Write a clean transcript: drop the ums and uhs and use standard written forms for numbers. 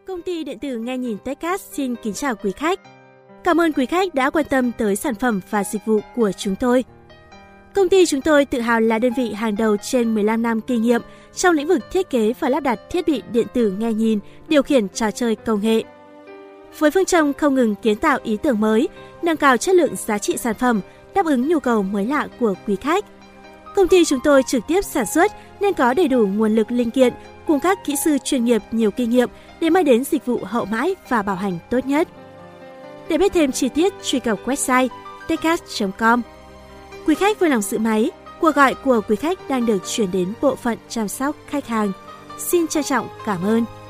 Công ty điện tử nghe nhìn Techcast xin kính chào quý khách. Cảm ơn quý khách đã quan tâm tới sản phẩm và dịch vụ của chúng tôi. Công ty chúng tôi tự hào là đơn vị hàng đầu trên 15 năm kinh nghiệm trong lĩnh vực thiết kế và lắp đặt thiết bị điện tử nghe nhìn, điều khiển trò chơi công nghệ. Với phương châm không ngừng kiến tạo ý tưởng mới, nâng cao chất lượng giá trị sản phẩm, đáp ứng nhu cầu mới lạ của quý khách. Công ty chúng tôi trực tiếp sản xuất nên có đầy đủ nguồn lực linh kiện cùng các kỹ sư chuyên nghiệp nhiều kinh nghiệm để mang đến dịch vụ hậu mãi và bảo hành tốt nhất. Để biết thêm chi tiết, truy cập website techcast.com. Quý khách vui lòng giữ máy, cuộc gọi của quý khách đang được chuyển đến bộ phận chăm sóc khách hàng. Xin trân trọng cảm ơn.